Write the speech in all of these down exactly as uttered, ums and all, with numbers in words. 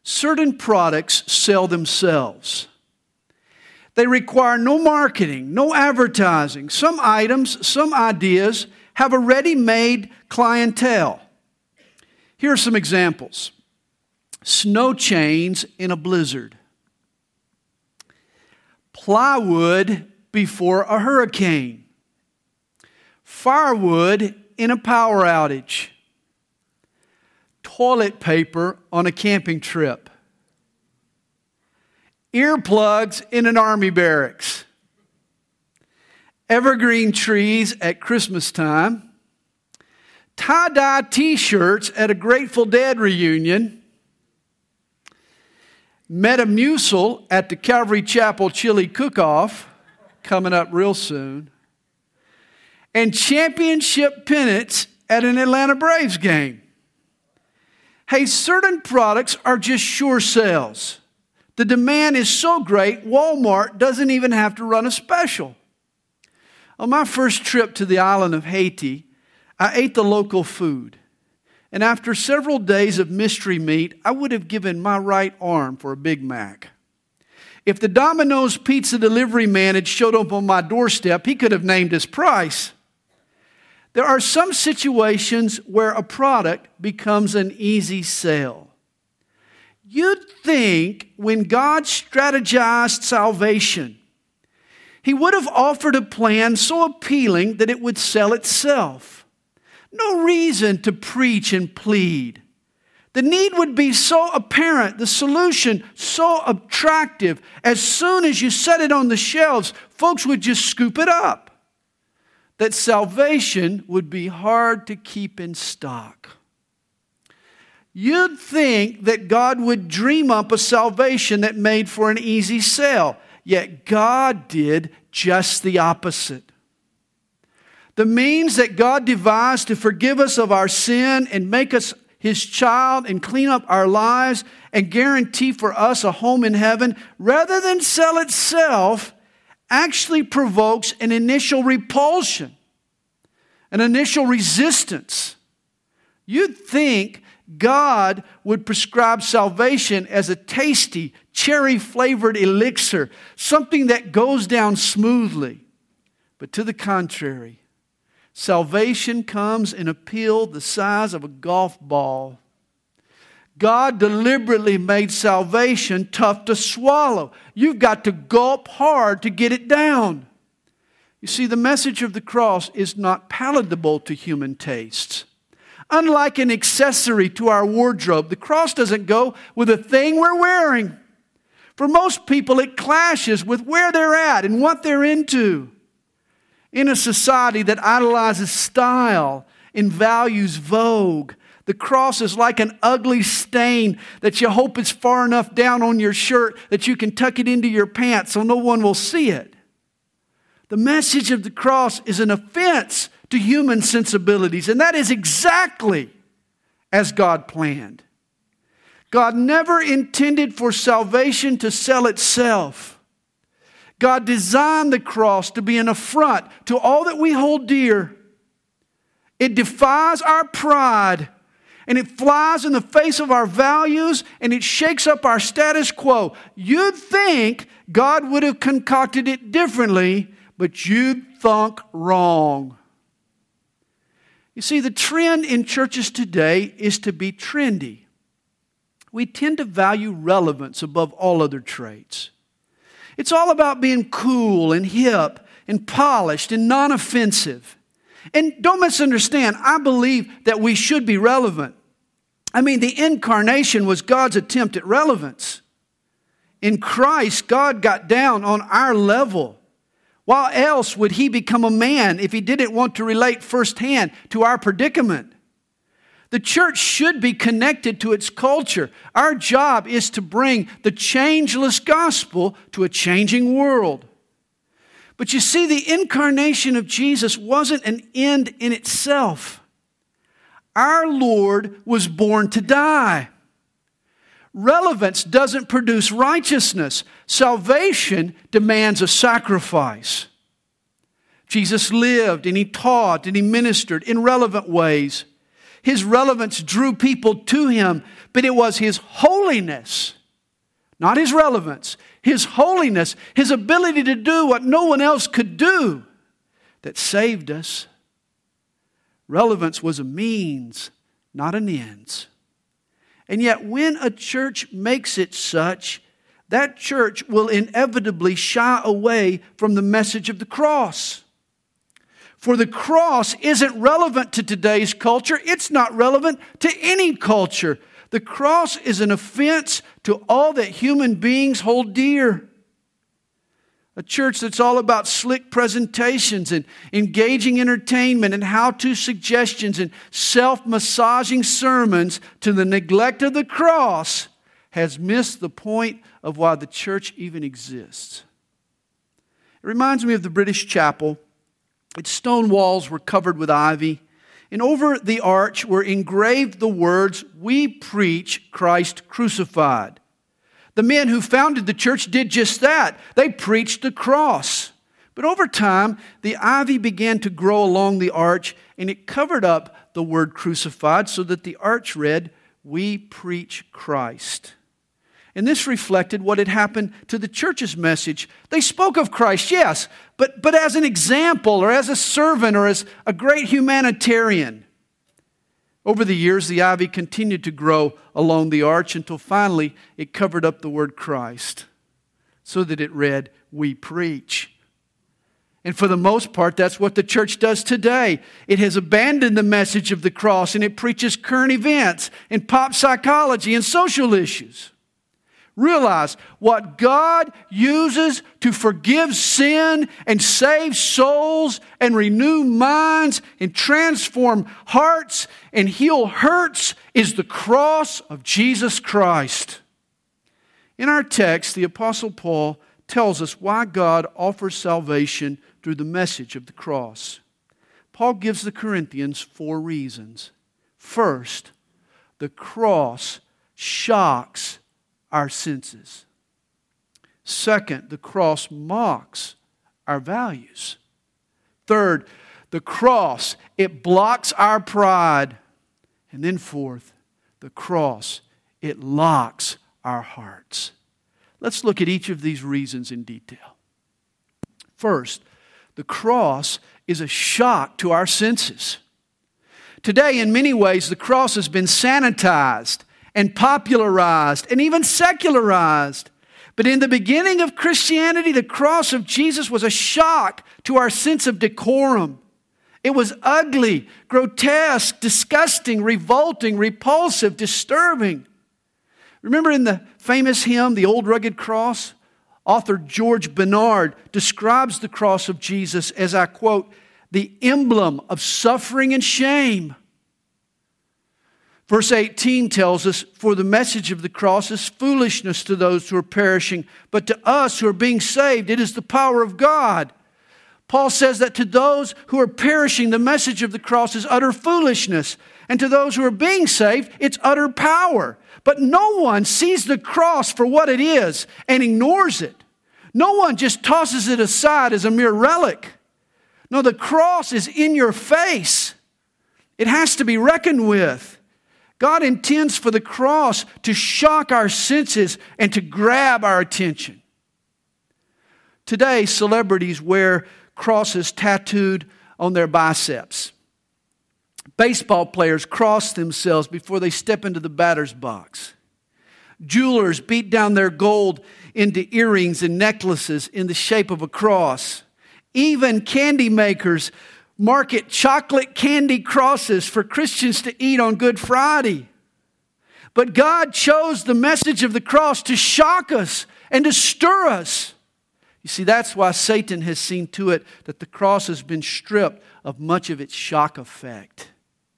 Certain products sell themselves. They require no marketing, no advertising. Some items, some ideas have a ready-made clientele. Here are some examples. Snow chains in a blizzard. Plywood before a hurricane. Firewood in a power outage. Toilet paper on a camping trip. Earplugs in an army barracks. Evergreen trees at Christmas time. Tie-dye t-shirts at a Grateful Dead reunion. Metamucil at the Calvary Chapel chili cook-off, coming up real soon. And championship pennants at an Atlanta Braves game. Hey, certain products are just sure sales. The demand is so great, Walmart doesn't even have to run a special. On my first trip to the island of Haiti, I ate the local food. And after several days of mystery meat, I would have given my right arm for a Big Mac. If the Domino's pizza delivery man had showed up on my doorstep, he could have named his price. There are some situations where a product becomes an easy sale. You'd think when God strategized salvation, He would have offered a plan so appealing that it would sell itself. No reason to preach and plead. The need would be so apparent, the solution so attractive. As soon as you set it on the shelves, folks would just scoop it up. That salvation would be hard to keep in stock. You'd think that God would dream up a salvation that made for an easy sale. Yet God did just the opposite. The means that God devised to forgive us of our sin and make us His child and clean up our lives and guarantee for us a home in heaven, rather than sell itself, actually provokes an initial repulsion, an initial resistance. You'd think God would prescribe salvation as a tasty, cherry-flavored elixir, something that goes down smoothly. But to the contrary, salvation comes in a pill the size of a golf ball. God deliberately made salvation tough to swallow. You've got to gulp hard to get it down. You see, the message of the cross is not palatable to human tastes. Unlike an accessory to our wardrobe, the cross doesn't go with the thing we're wearing. For most people, it clashes with where they're at and what they're into. In a society that idolizes style and values vogue, the cross is like an ugly stain that you hope is far enough down on your shirt that you can tuck it into your pants so no one will see it. The message of the cross is an offense to human sensibilities, and that is exactly as God planned. God never intended for salvation to sell itself. God designed the cross to be an affront to all that we hold dear. It defies our pride, and it flies in the face of our values, and it shakes up our status quo. You'd think God would have concocted it differently, but you'd thunk wrong. You see, the trend in churches today is to be trendy. We tend to value relevance above all other traits. It's all about being cool and hip and polished and non-offensive. And don't misunderstand, I believe that we should be relevant. I mean, the incarnation was God's attempt at relevance. In Christ, God got down on our level. Why else would He become a man if He didn't want to relate firsthand to our predicament? The church should be connected to its culture. Our job is to bring the changeless gospel to a changing world. But you see, the incarnation of Jesus wasn't an end in itself. Our Lord was born to die. Relevance doesn't produce righteousness. Salvation demands a sacrifice. Jesus lived and He taught and He ministered in relevant ways. His relevance drew people to Him, but it was His holiness, not His relevance, His holiness, His ability to do what no one else could do that saved us. Relevance was a means, not an ends. And yet when a church makes it such, that church will inevitably shy away from the message of the cross. For the cross isn't relevant to today's culture. It's not relevant to any culture. The cross is an offense to all that human beings hold dear. A church that's all about slick presentations and engaging entertainment and how-to suggestions and self-massaging sermons to the neglect of the cross has missed the point of why the church even exists. It reminds me of the British chapel. Its stone walls were covered with ivy, and over the arch were engraved the words, "We preach Christ crucified." The men who founded the church did just that. They preached the cross. But over time, the ivy began to grow along the arch, and it covered up the word crucified so that the arch read, "We preach Christ." And this reflected what had happened to the church's message. They spoke of Christ, yes, but, but as an example or as a servant or as a great humanitarian. Over the years, the ivy continued to grow along the arch until finally it covered up the word Christ so that it read, "We preach." And for the most part, that's what the church does today. It has abandoned the message of the cross and it preaches current events and pop psychology and social issues. Realize what God uses to forgive sin and save souls and renew minds and transform hearts and heal hurts is the cross of Jesus Christ. In our text, the Apostle Paul tells us why God offers salvation through the message of the cross. Paul gives the Corinthians four reasons. First, the cross shocks our senses. Second, the cross mocks our values. Third, the cross, it blocks our pride. And then fourth, the cross, it locks our hearts. Let's look at each of these reasons in detail. First, the cross is a shock to our senses. Today, in many ways, the cross has been sanitized and popularized and even secularized. But in the beginning of Christianity, the cross of Jesus was a shock to our sense of decorum. It was ugly, grotesque, disgusting, revolting, repulsive, disturbing. Remember in the famous hymn, The Old Rugged Cross? Author George Bernard describes the cross of Jesus as, I quote, "the emblem of suffering and shame." Verse eighteen tells us, "For the message of the cross is foolishness to those who are perishing, but to us who are being saved, it is the power of God." Paul says that to those who are perishing, the message of the cross is utter foolishness. And to those who are being saved, it's utter power. But no one sees the cross for what it is and ignores it. No one just tosses it aside as a mere relic. No, the cross is in your face. It has to be reckoned with. God intends for the cross to shock our senses and to grab our attention. Today, celebrities wear crosses tattooed on their biceps. Baseball players cross themselves before they step into the batter's box. Jewelers beat down their gold into earrings and necklaces in the shape of a cross. Even candy makers market chocolate candy crosses for Christians to eat on Good Friday. But God chose the message of the cross to shock us and to stir us. You see, that's why Satan has seen to it that the cross has been stripped of much of its shock effect.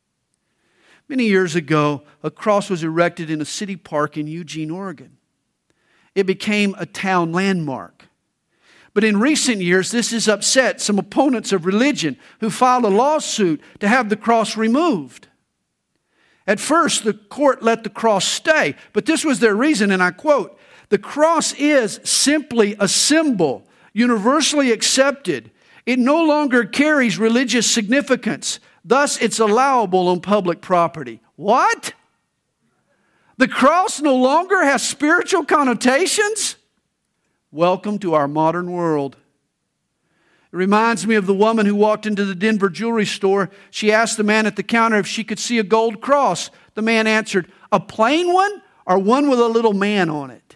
Many years ago, a cross was erected in a city park in Eugene, Oregon. It became a town landmark. But in recent years, this has upset some opponents of religion who filed a lawsuit to have the cross removed. At first, the court let the cross stay, but this was their reason, and I quote, "The cross is simply a symbol, universally accepted. It no longer carries religious significance. Thus, it's allowable on public property. What? The cross no longer has spiritual connotations? Welcome to our modern world. It reminds me of the woman who walked into the Denver jewelry store. She asked the man at the counter if she could see a gold cross. The man answered, "A plain one or one with a little man on it?"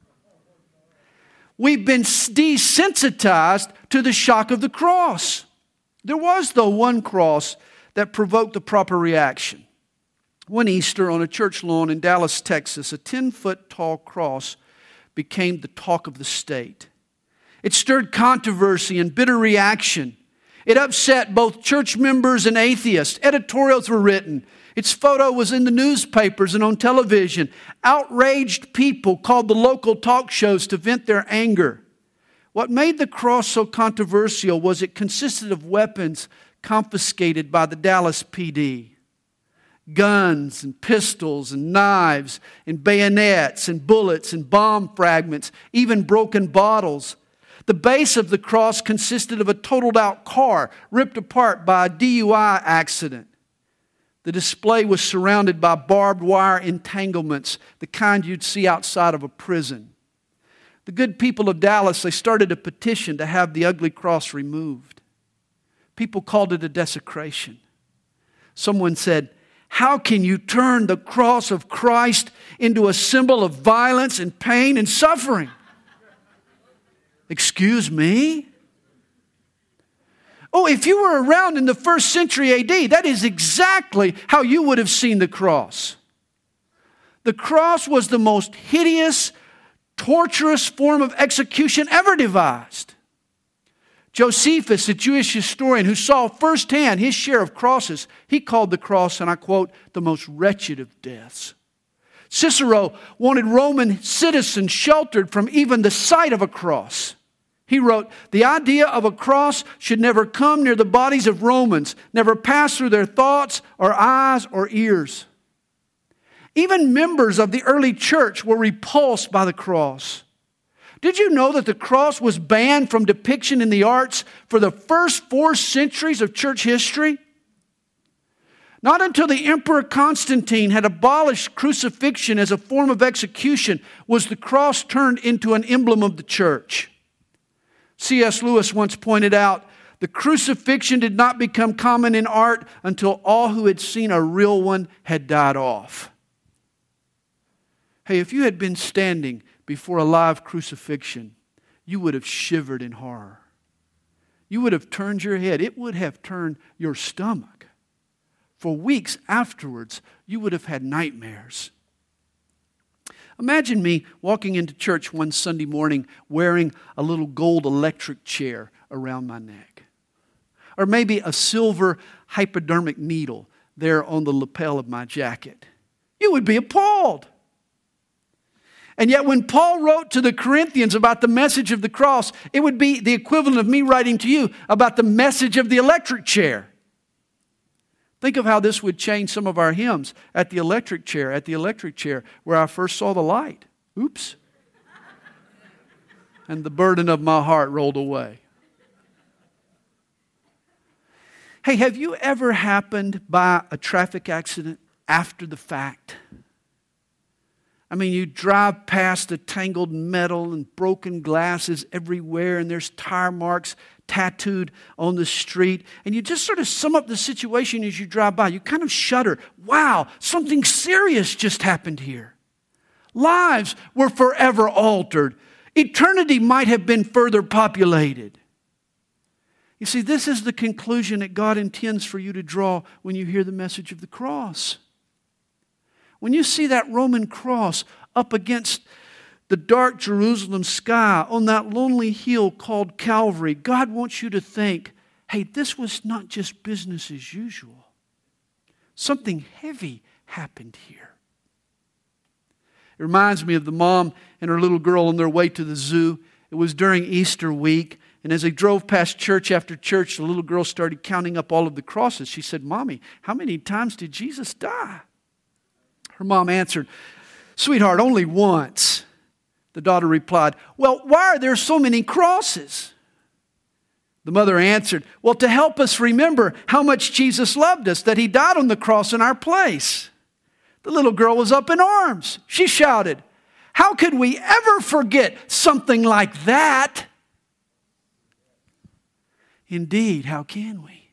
We've been desensitized to the shock of the cross. There was, though, one cross that provoked the proper reaction. One Easter on a church lawn in Dallas, Texas, a ten-foot tall cross became the talk of the state. It stirred controversy and bitter reaction. It upset both church members and atheists. Editorials were written. Its photo was in the newspapers and on television. Outraged people called the local talk shows to vent their anger. What made the cross so controversial was it consisted of weapons confiscated by the Dallas P D. Guns and pistols and knives and bayonets and bullets and bomb fragments, even broken bottles. The base of the cross consisted of a totaled out car ripped apart by a D U I accident. The display was surrounded by barbed wire entanglements, the kind you'd see outside of a prison. The good people of Dallas, they started a petition to have the ugly cross removed. People called it a desecration. Someone said, "How can you turn the cross of Christ into a symbol of violence and pain and suffering?" Excuse me? Oh, if you were around in the first century A D, that is exactly how you would have seen the cross. The cross was the most hideous, torturous form of execution ever devised. Josephus, a Jewish historian who saw firsthand his share of crosses, he called the cross, and I quote, the most wretched of deaths. Cicero wanted Roman citizens sheltered from even the sight of a cross. He wrote, "The idea of a cross should never come near the bodies of Romans, never pass through their thoughts or eyes or ears." Even members of the early church were repulsed by the cross. Did you know that the cross was banned from depiction in the arts for the first four centuries of church history? Not until the Emperor Constantine had abolished crucifixion as a form of execution was the cross turned into an emblem of the church. C S Lewis once pointed out, the crucifixion did not become common in art until all who had seen a real one had died off. Hey, if you had been standing before a live crucifixion, you would have shivered in horror. You would have turned your head. It would have turned your stomach. For weeks afterwards, you would have had nightmares. Imagine me walking into church one Sunday morning wearing a little gold electric chair around my neck. Or maybe a silver hypodermic needle there on the lapel of my jacket. You would be appalled. And yet when Paul wrote to the Corinthians about the message of the cross, it would be the equivalent of me writing to you about the message of the electric chair. Think of how this would change some of our hymns. At the electric chair, at the electric chair, where I first saw the light. Oops. And the burden of my heart rolled away. Hey, have you ever happened by a traffic accident after the fact? I mean, you drive past the tangled metal and broken glasses everywhere, and there's tire marks tattooed on the street, and you just sort of sum up the situation as you drive by. You kind of shudder. Wow, something serious just happened here. Lives were forever altered. Eternity might have been further populated. You see, this is the conclusion that God intends for you to draw when you hear the message of the cross. When you see that Roman cross up against the dark Jerusalem sky on that lonely hill called Calvary, God wants you to think, hey, this was not just business as usual. Something heavy happened here. It reminds me of the mom and her little girl on their way to the zoo. It was during Easter week, and as they drove past church after church, the little girl started counting up all of the crosses. She said, "Mommy, how many times did Jesus die?" Her mom answered, "Sweetheart, only once." The daughter replied, "Well, why are there so many crosses?" The mother answered, well, to help us remember how much Jesus loved us, that he died on the cross in our place. The little girl was up in arms. She shouted, how could we ever forget something like that? Indeed, how can we?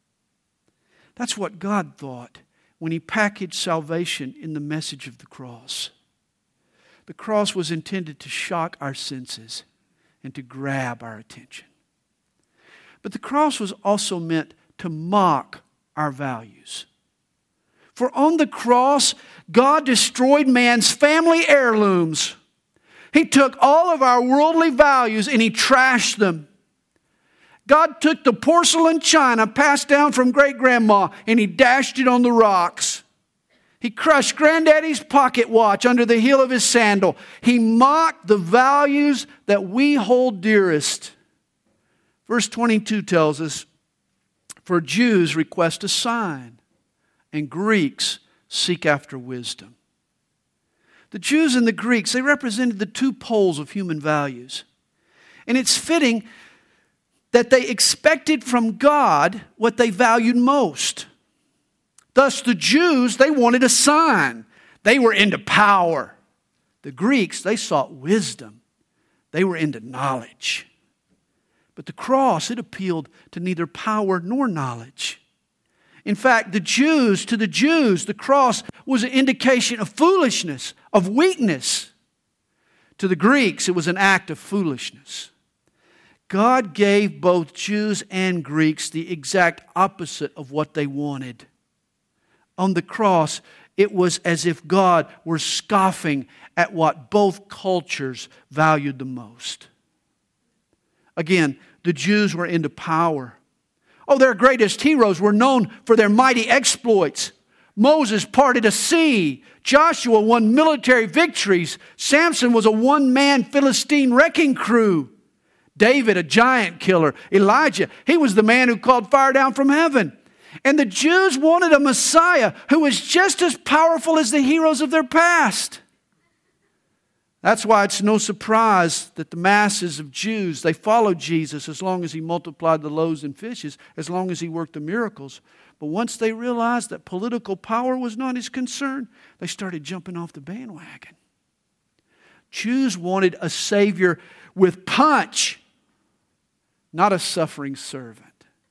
That's what God thought when he packaged salvation in the message of the cross. The cross was intended to shock our senses and to grab our attention. But the cross was also meant to mock our values. For on the cross, God destroyed man's family heirlooms. He took all of our worldly values and he trashed them. God took the porcelain china passed down from great-grandma and he dashed it on the rocks. He crushed granddaddy's pocket watch under the heel of his sandal. He mocked the values that we hold dearest. Verse twenty-two tells us, for Jews request a sign, and Greeks seek after wisdom. The Jews and the Greeks, they represented the two poles of human values. And it's fitting that they expected from God what they valued most. Thus, the Jews, they wanted a sign. They were into power. The Greeks, they sought wisdom. They were into knowledge. But the cross, it appealed to neither power nor knowledge. In fact, the Jews, to the Jews, the cross was an indication of foolishness, of weakness. To the Greeks, it was an act of foolishness. God gave both Jews and Greeks the exact opposite of what they wanted. On the cross, it was as if God were scoffing at what both cultures valued the most. Again, the Jews were into power. Oh, their greatest heroes were known for their mighty exploits. Moses parted a sea. Joshua won military victories. Samson was a one-man Philistine wrecking crew. David, a giant killer. Elijah, he was the man who called fire down from heaven. And the Jews wanted a Messiah who was just as powerful as the heroes of their past. That's why it's no surprise that the masses of Jews, they followed Jesus as long as he multiplied the loaves and fishes, as long as he worked the miracles. But once they realized that political power was not his concern, they started jumping off the bandwagon. Jews wanted a Savior with punch, not a suffering servant.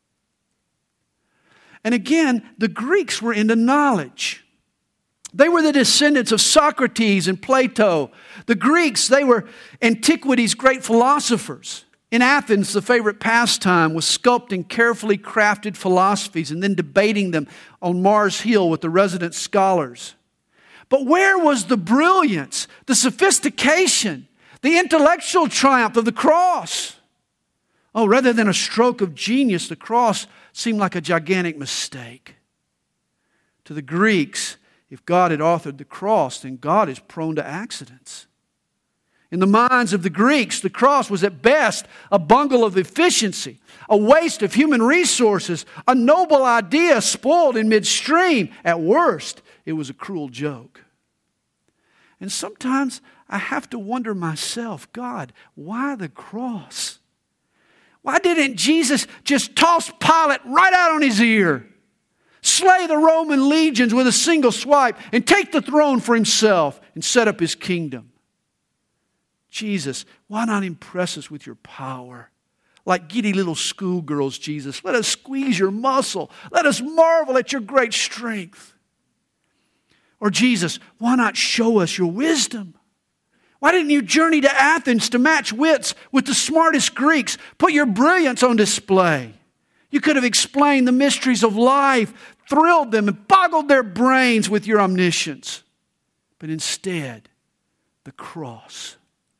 And again, the Greeks were into knowledge. They were the descendants of Socrates and Plato. The Greeks, they were antiquity's great philosophers. In Athens, the favorite pastime was sculpting carefully crafted philosophies and then debating them on Mars Hill with the resident scholars. But where was the brilliance, the sophistication, the intellectual triumph of the cross? Oh, rather than a stroke of genius, the cross seemed like a gigantic mistake. To the Greeks, if God had authored the cross, then God is prone to accidents. In the minds of the Greeks, the cross was at best a bungle of efficiency, a waste of human resources, a noble idea spoiled in midstream. At worst, it was a cruel joke. And sometimes I have to wonder myself, God, why the cross? Why didn't Jesus just toss Pilate right out on his ear? Slay the Roman legions with a single swipe and take the throne for himself and set up his kingdom. Jesus, why not impress us with your power? Like giddy little schoolgirls, Jesus, let us squeeze your muscle. Let us marvel at your great strength. Or Jesus, why not show us your wisdom? Why didn't you journey to Athens to match wits with the smartest Greeks? Put your brilliance on display. You could have explained the mysteries of life, thrilled them, and boggled their brains with your omniscience. But instead, the cross.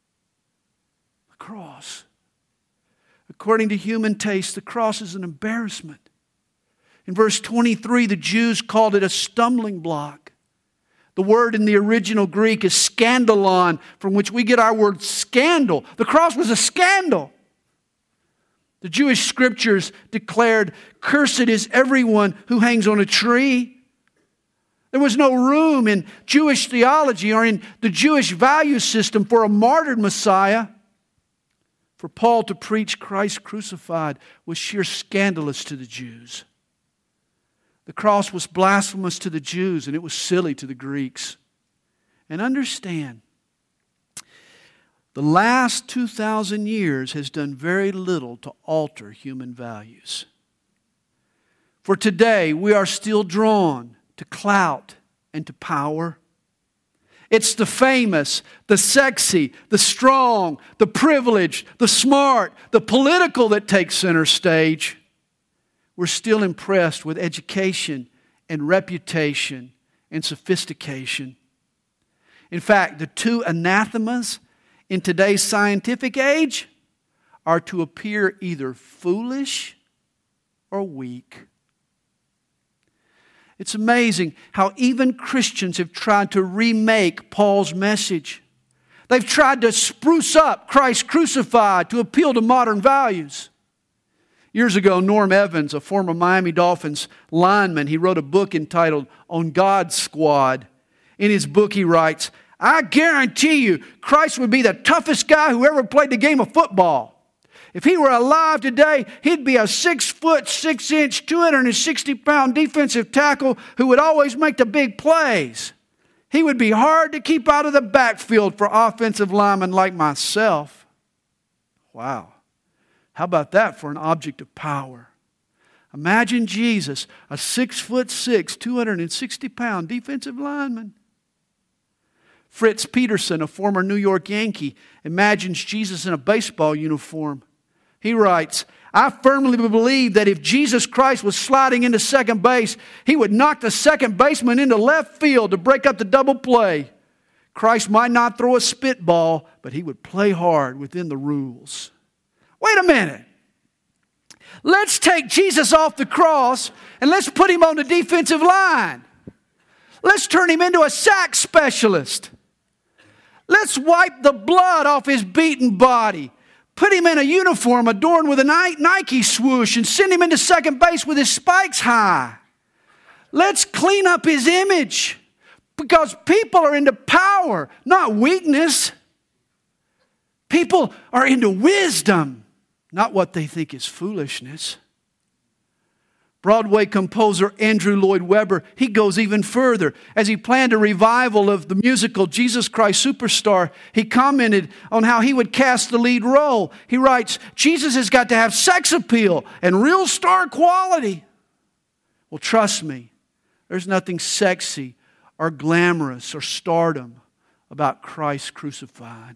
The cross. According to human taste, the cross is an embarrassment. In verse twenty-three, the Jews called it a stumbling block. The word in the original Greek is scandalon, from which we get our word scandal. The cross was a scandal. The Jewish scriptures declared, "Cursed is everyone who hangs on a tree." There was no room in Jewish theology or in the Jewish value system for a martyred Messiah. For Paul to preach Christ crucified was sheer scandalous to the Jews. The cross was blasphemous to the Jews, and it was silly to the Greeks. And understand, the last two thousand years has done very little to alter human values. For today, we are still drawn to clout and to power. It's the famous, the sexy, the strong, the privileged, the smart, the political that takes center stage. We're still impressed with education and reputation and sophistication. In fact, the two anathemas in today's scientific age are to appear either foolish or weak. It's amazing how even Christians have tried to remake Paul's message. They've tried to spruce up Christ crucified to appeal to modern values. Years ago, Norm Evans, a former Miami Dolphins lineman, he wrote a book entitled On God's Squad. In his book he writes, "I guarantee you Christ would be the toughest guy who ever played the game of football. If he were alive today, he'd be a six foot, six inch, two hundred sixty pound defensive tackle who would always make the big plays. He would be hard to keep out of the backfield for offensive linemen like myself." Wow. How about that for an object of power? Imagine Jesus, a six foot six, two hundred sixty pound defensive lineman. Fritz Peterson, a former New York Yankee, imagines Jesus in a baseball uniform. He writes, "I firmly believe that if Jesus Christ was sliding into second base, He would knock the second baseman into left field to break up the double play. Christ might not throw a spitball, but He would play hard within the rules." Wait a minute. Let's take Jesus off the cross and let's put Him on the defensive line. Let's turn Him into a sack specialist. Let's wipe the blood off His beaten body. Put Him in a uniform adorned with a Nike swoosh and send Him into second base with His spikes high. Let's clean up His image because people are into power, not weakness. People are into wisdom, not what they think is foolishness. Broadway composer Andrew Lloyd Webber, he goes even further. As he planned a revival of the musical Jesus Christ Superstar, he commented on how he would cast the lead role. He writes, "Jesus has got to have sex appeal and real star quality." Well, trust me, there's nothing sexy or glamorous or stardom about Christ crucified.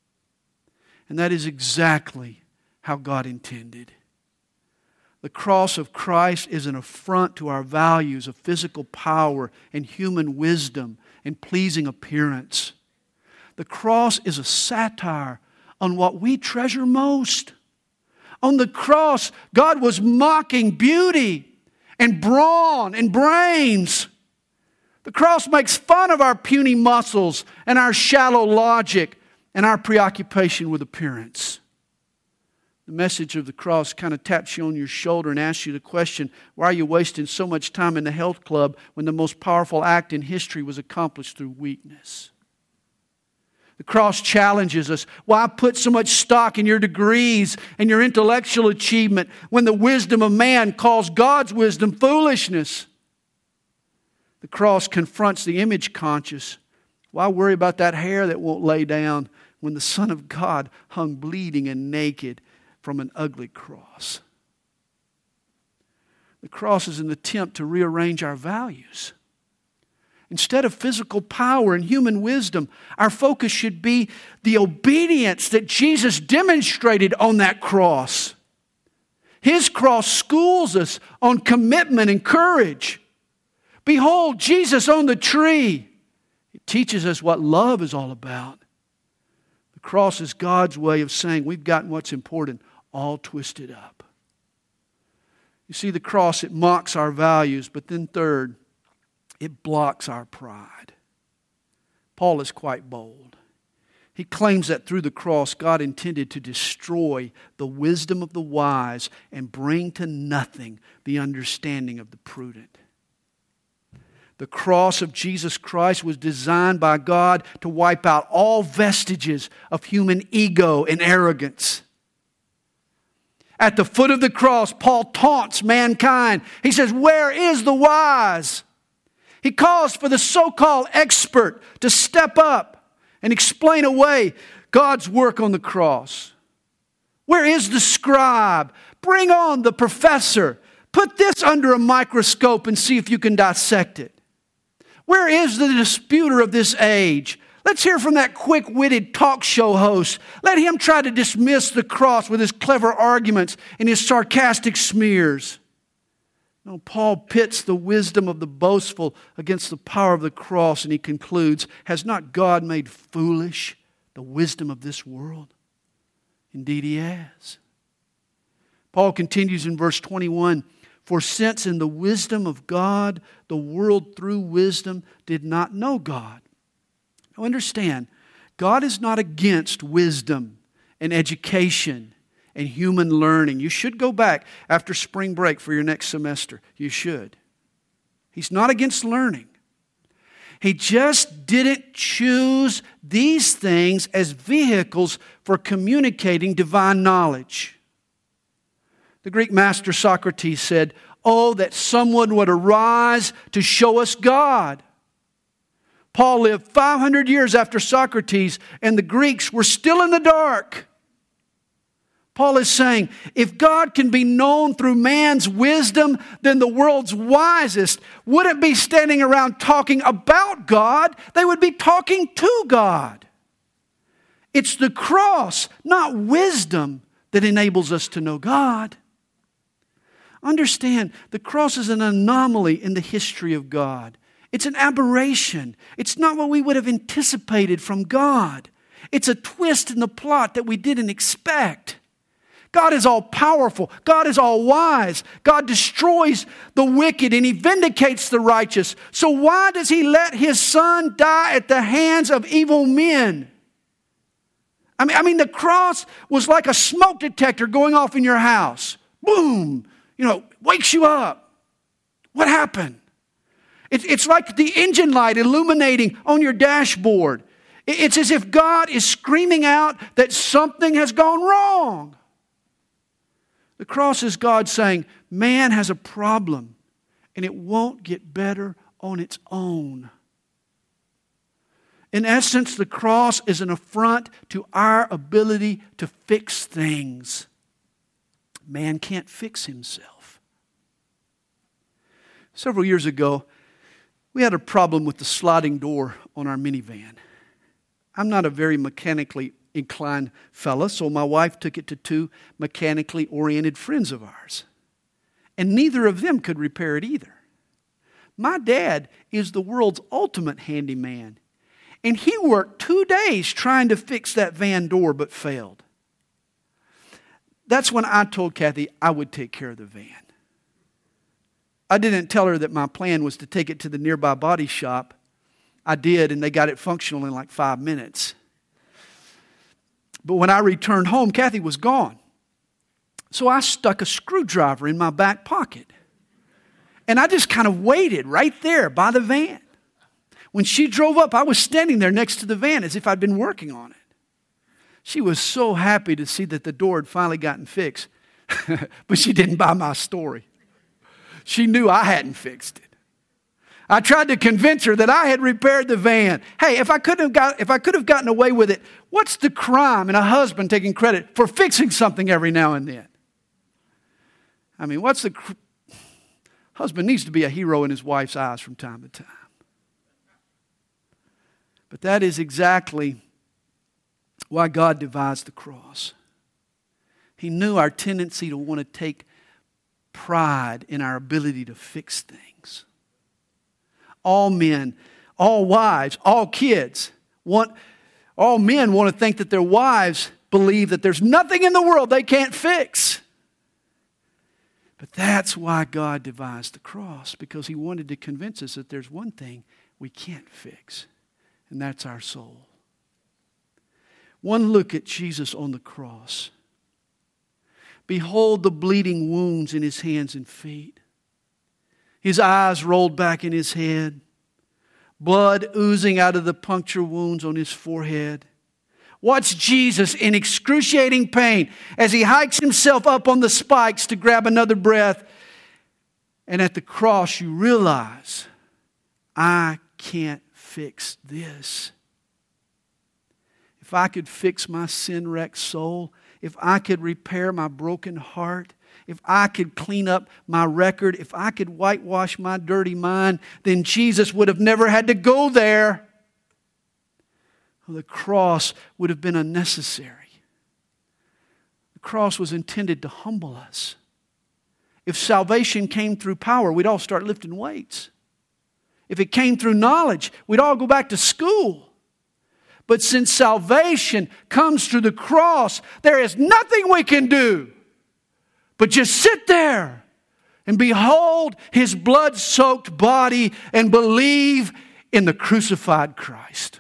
And that is exactly how God intended. The cross of Christ is an affront to our values of physical power and human wisdom and pleasing appearance. The cross is a satire on what we treasure most. On the cross, God was mocking beauty and brawn and brains. The cross makes fun of our puny muscles and our shallow logic and our preoccupation with appearance. The message of the cross kind of taps you on your shoulder and asks you the question, why are you wasting so much time in the health club when the most powerful act in history was accomplished through weakness? The cross challenges us. Why put so much stock in your degrees and your intellectual achievement when the wisdom of man calls God's wisdom foolishness? The cross confronts the image conscious. Why worry about that hair that won't lay down when the Son of God hung bleeding and naked from an ugly cross? The cross is an attempt to rearrange our values. Instead of physical power and human wisdom, our focus should be the obedience that Jesus demonstrated on that cross. His cross schools us on commitment and courage. Behold, Jesus on the tree. It teaches us what love is all about. The cross is God's way of saying we've gotten what's important all twisted up. You see, the cross, it mocks our values, but then third, it blocks our pride. Paul is quite bold. He claims that through the cross, God intended to destroy the wisdom of the wise and bring to nothing the understanding of the prudent. The cross of Jesus Christ was designed by God to wipe out all vestiges of human ego and arrogance. At the foot of the cross, Paul taunts mankind. He says, where is the wise? He calls for the so-called expert to step up and explain away God's work on the cross. Where is the scribe? Bring on the professor. Put this under a microscope and see if you can dissect it. Where is the disputer of this age? Let's hear from that quick-witted talk show host. Let him try to dismiss the cross with his clever arguments and his sarcastic smears. No, Paul pits the wisdom of the boastful against the power of the cross, and he concludes, has not God made foolish the wisdom of this world? Indeed he has. Paul continues in verse twenty-one, for since in the wisdom of God, the world through wisdom did not know God. Now understand, God is not against wisdom and education and human learning. You should go back after spring break for your next semester. You should. He's not against learning. He just didn't choose these things as vehicles for communicating divine knowledge. The Greek master Socrates said, oh, that someone would arise to show us God. Paul lived five hundred years after Socrates, and the Greeks were still in the dark. Paul is saying, if God can be known through man's wisdom, then the world's wisest wouldn't be standing around talking about God. They would be talking to God. It's the cross, not wisdom, that enables us to know God. Understand, the cross is an anomaly in the history of God. It's an aberration. It's not what we would have anticipated from God. It's a twist in the plot that we didn't expect. God is all powerful. God is all wise. God destroys the wicked and He vindicates the righteous. So why does He let His Son die at the hands of evil men? I mean, I mean, the cross was like a smoke detector going off in your house. Boom! You know, wakes you up. What happened? It's like the engine light illuminating on your dashboard. It's as if God is screaming out that something has gone wrong. The cross is God saying, man has a problem and it won't get better on its own. In essence, the cross is an affront to our ability to fix things. Man can't fix himself. Several years ago, we had a problem with the sliding door on our minivan. I'm not a very mechanically inclined fella, so my wife took it to two mechanically oriented friends of ours. And neither of them could repair it either. My dad is the world's ultimate handyman. And he worked two days trying to fix that van door but failed. That's when I told Kathy I would take care of the van. I didn't tell her that my plan was to take it to the nearby body shop. I did, and they got it functional in like five minutes. But when I returned home, Kathy was gone. So I stuck a screwdriver in my back pocket. And I just kind of waited right there by the van. When she drove up, I was standing there next to the van as if I'd been working on it. She was so happy to see that the door had finally gotten fixed. But she didn't buy my story. She knew I hadn't fixed it. I tried to convince her that I had repaired the van. Hey, if I could have got, if I could have gotten away with it, what's the crime in a husband taking credit for fixing something every now and then? I mean, what's the cr- husband needs to be a hero in his wife's eyes from time to time. But that is exactly why God devised the cross. He knew our tendency to want to take pride in our ability to fix things. All men, all wives, all kids want, all men want to think that their wives believe that there's nothing in the world they can't fix. But that's why God devised the cross, because He wanted to convince us that there's one thing we can't fix, and that's our soul. One look at Jesus on the cross. Behold the bleeding wounds in His hands and feet. His eyes rolled back in His head. Blood oozing out of the puncture wounds on His forehead. Watch Jesus in excruciating pain as he hikes himself up on the spikes to grab another breath. And at the cross, you realize, I can't fix this. If I could fix my sin-wrecked soul, if I could repair my broken heart, if I could clean up my record, if I could whitewash my dirty mind, then Jesus would have never had to go there. The cross would have been unnecessary. The cross was intended to humble us. If salvation came through power, we'd all start lifting weights. If it came through knowledge, we'd all go back to school. But since salvation comes through the cross, there is nothing we can do but just sit there and behold His blood-soaked body and believe in the crucified Christ.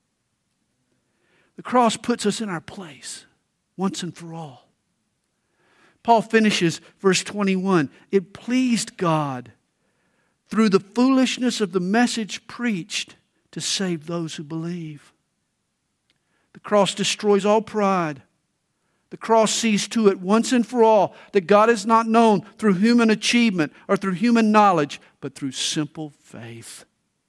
The cross puts us in our place once and for all. Paul finishes verse twenty-one. It pleased God through the foolishness of the message preached to save those who believe. The cross destroys all pride. The cross sees to it once and for all that God is not known through human achievement or through human knowledge, but through simple faith.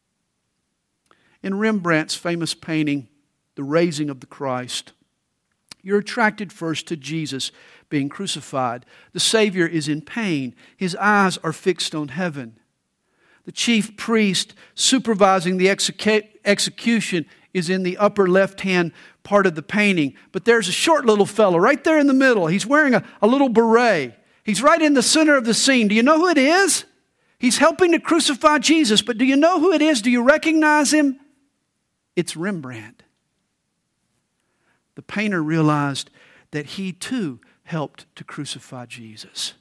In Rembrandt's famous painting, The Raising of the Christ, you're attracted first to Jesus being crucified. The Savior is in pain. His eyes are fixed on heaven. The chief priest supervising the execu- execution is in the upper left-hand part of the painting. But there's a short little fellow right there in the middle. He's wearing a, a little beret. He's right in the center of the scene. Do you know who it is? He's helping to crucify Jesus. But do you know who it is? Do you recognize him? It's Rembrandt. The painter realized that he too helped to crucify Jesus.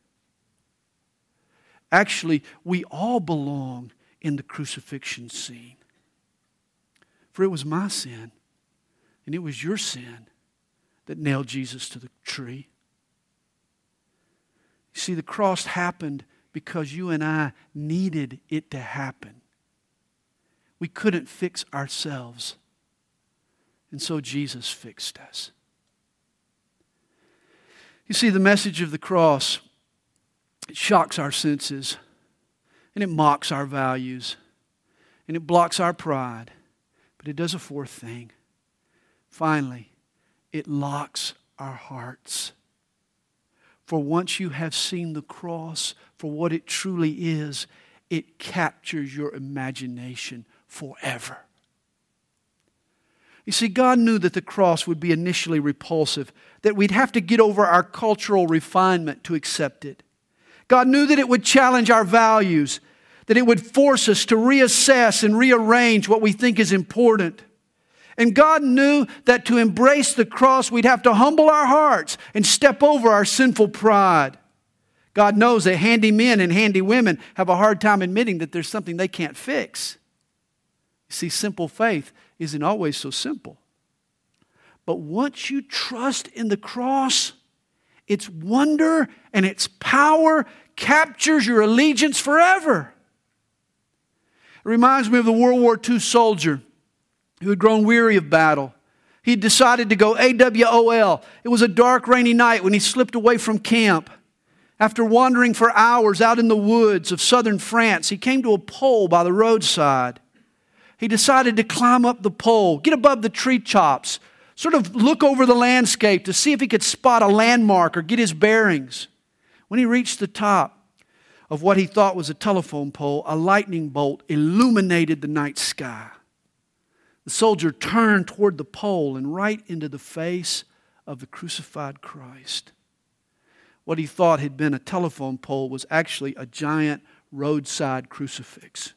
Actually, we all belong in the crucifixion scene. For it was my sin, and it was your sin that nailed Jesus to the tree. You see, the cross happened because you and I needed it to happen. We couldn't fix ourselves. And so Jesus fixed us. You see, the message of the cross, it shocks our senses, and it mocks our values, and it blocks our pride. But it does a fourth thing. Finally, it locks our hearts. For once you have seen the cross for what it truly is, it captures your imagination forever. You see, God knew that the cross would be initially repulsive, that we'd have to get over our cultural refinement to accept it. God knew that it would challenge our values, that it would force us to reassess and rearrange what we think is important. And God knew that to embrace the cross, we'd have to humble our hearts and step over our sinful pride. God knows that handy men and handy women have a hard time admitting that there's something they can't fix. You see, simple faith isn't always so simple. But once you trust in the cross, its wonder and its power captures your allegiance forever. It reminds me of the World War Two soldier who had grown weary of battle. He had decided to go A W O L. It was a dark, rainy night when he slipped away from camp. After wandering for hours out in the woods of southern France, he came to a pole by the roadside. He decided to climb up the pole, get above the tree tops, sort of look over the landscape to see if he could spot a landmark or get his bearings. When he reached the top of what he thought was a telephone pole, a lightning bolt illuminated the night sky. The soldier turned toward the pole and right into the face of the crucified Christ. What he thought had been a telephone pole was actually a giant roadside crucifix.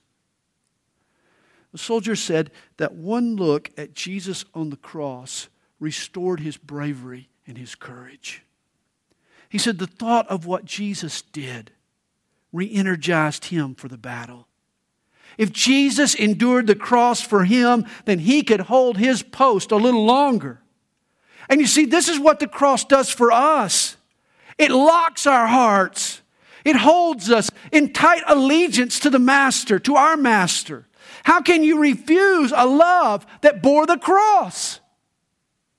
The soldier said that one look at Jesus on the cross restored his bravery and his courage. He said the thought of what Jesus did re-energized him for the battle. If Jesus endured the cross for him, then he could hold his post a little longer. And you see, this is what the cross does for us. It locks our hearts. It holds us in tight allegiance to the Master, to our Master. How can you refuse a love that bore the cross?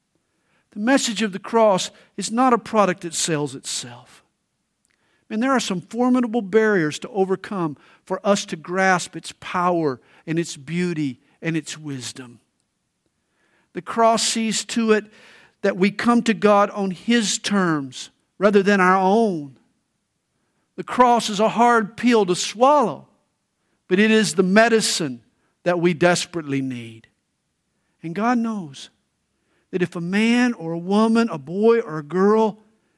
The message of the cross is not a product that sells itself. And there are some formidable barriers to overcome for us to grasp its power and its beauty and its wisdom. The cross sees to it that we come to God on His terms rather than our own. The cross is a hard pill to swallow, but it is the medicine that we desperately need. And God knows that if a man or a woman, a boy or a girl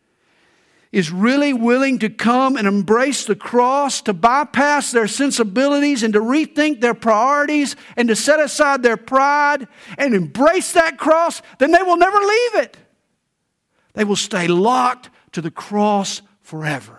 is really willing to come and embrace the cross, to bypass their sensibilities and to rethink their priorities and to set aside their pride and embrace that cross, then they will never leave it. They will stay locked to the cross forever.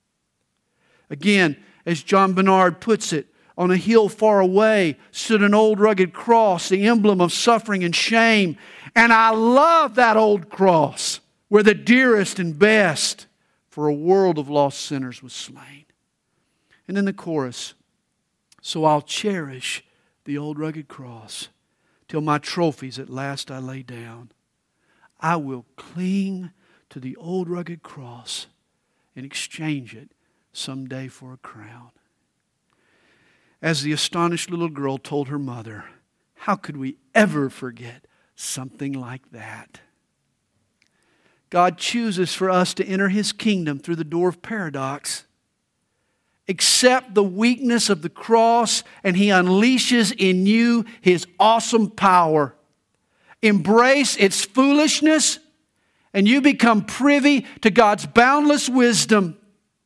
Again, as John Bernard puts it, on a hill far away stood an old rugged cross, the emblem of suffering and shame. And I love that old cross where the dearest and best for a world of lost sinners was slain. And then the chorus, so I'll cherish the old rugged cross till my trophies at last I lay down. I will cling to the old rugged cross and exchange it someday for a crown. As the astonished little girl told her mother, how could we ever forget something like that? God chooses for us to enter His kingdom through the door of paradox. Accept the weakness of the cross and He unleashes in you His awesome power. Embrace its foolishness and you become privy to God's boundless wisdom.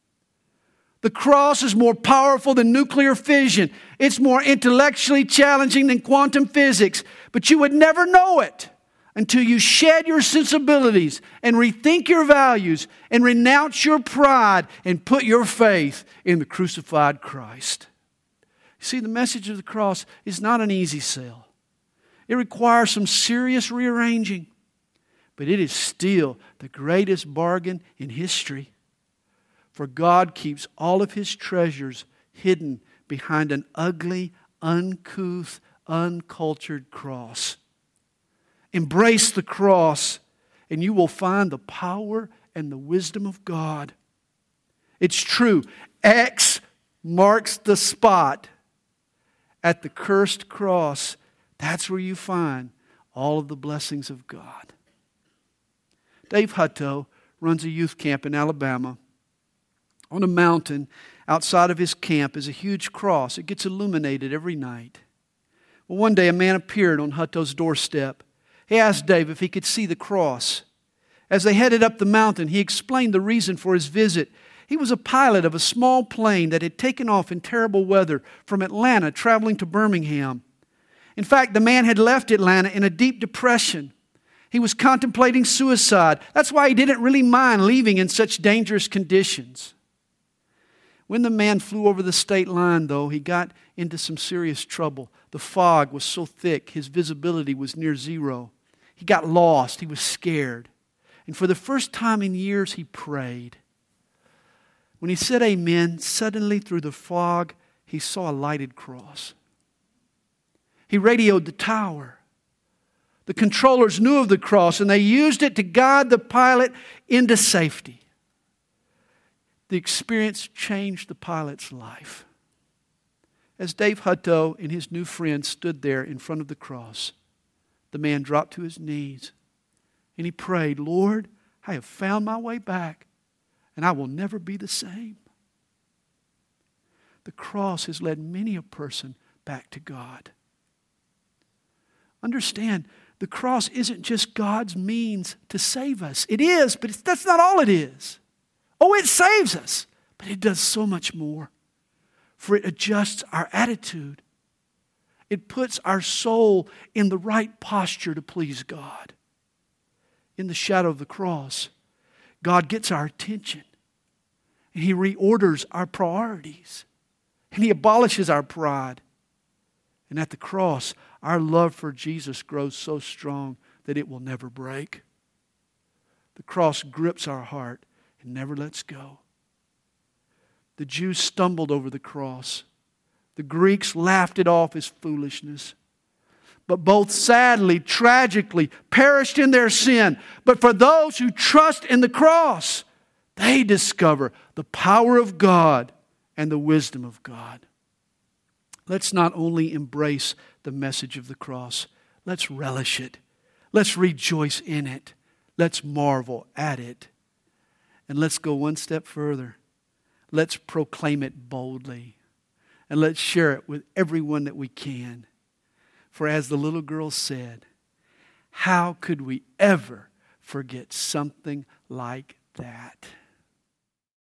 The cross is more powerful than nuclear fission. It's more intellectually challenging than quantum physics. But you would never know it until you shed your sensibilities and rethink your values and renounce your pride and put your faith in the crucified Christ. You see, the message of the cross is not an easy sell. It requires some serious rearranging. But it is still the greatest bargain in history. For God keeps all of His treasures hidden behind an ugly, uncouth, uncultured cross. Embrace the cross and you will find the power and the wisdom of God. It's true. X marks the spot at the cursed cross. That's where you find all of the blessings of God. Dave Hutto runs a youth camp in Alabama. On a mountain outside of his camp is a huge cross. It gets illuminated every night. Well, one day a man appeared on Hutto's doorstep. He asked Dave if he could see the cross. As they headed up the mountain, he explained the reason for his visit. He was a pilot of a small plane that had taken off in terrible weather from Atlanta, traveling to Birmingham. In fact, the man had left Atlanta in a deep depression. He was contemplating suicide. That's why he didn't really mind leaving in such dangerous conditions. When the man flew over the state line, though, he got into some serious trouble. The fog was so thick, his visibility was near zero. He got lost. He was scared. And for the first time in years, he prayed. When he said amen, suddenly through the fog, he saw a lighted cross. He radioed the tower. The controllers knew of the cross, and they used it to guide the pilot into safety. The experience changed the pilot's life. As Dave Hutto and his new friend stood there in front of the cross, the man dropped to his knees and he prayed, Lord, I have found my way back and I will never be the same. The cross has led many a person back to God. Understand, the cross isn't just God's means to save us. It is, but it's, that's not all it is. Oh, it saves us, but it does so much more. For it adjusts our attitude. It puts our soul in the right posture to please God. In the shadow of the cross, God gets our attention. And He reorders our priorities. And He abolishes our pride. And at the cross, our love for Jesus grows so strong that it will never break. The cross grips our heart and never lets go. The Jews stumbled over the cross. The Greeks laughed it off as foolishness. but both sadly, tragically, perished in their sin. But for those who trust in the cross, they discover the power of God and the wisdom of God. Let's not only embrace the message of the cross, let's relish it. Let's rejoice in it. Let's marvel at it. And let's go one step further. Let's proclaim it boldly. And let's share it with everyone that we can. For as the little girl said, how could we ever forget something like that?